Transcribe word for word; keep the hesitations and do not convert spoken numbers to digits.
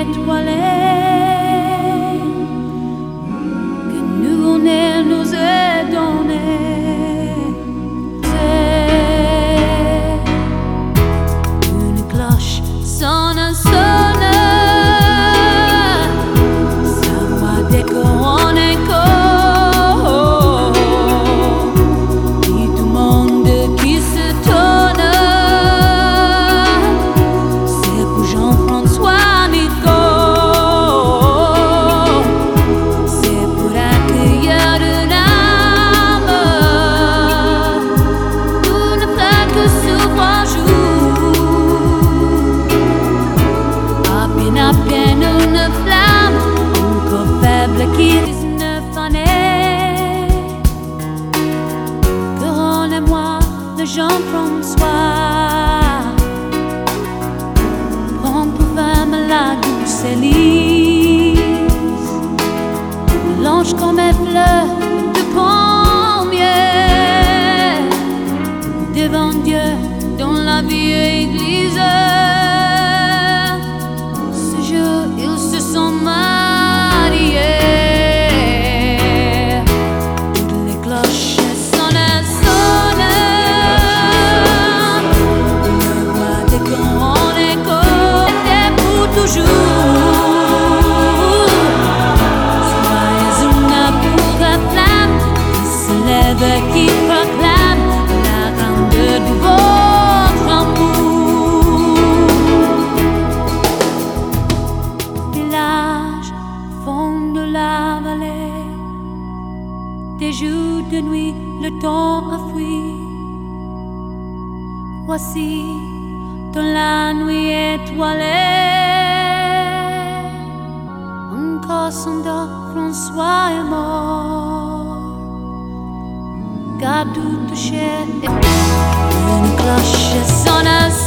étoilée que nous on est nous est donnée. C'est une cloche sonne, sonne, sa voix d'écho en écho. Et tout le monde qui se tourne, c'est pour Jean-François. Qui dix-neuf années, couronnez-moi de Jean-François, prends pour femme la douce Élise, blanche comme les fleurs de pommier, devant Dieu dans la vieille église. Ce jour ils se sont mariés. Qui proclame la grandeur de votre amour. Village, fond de la vallée, des jours de nuit, le temps a fui. Voici dans la nuit étoilée, encore s'endort, François est mort. Garde tout touché, une cloche sonne.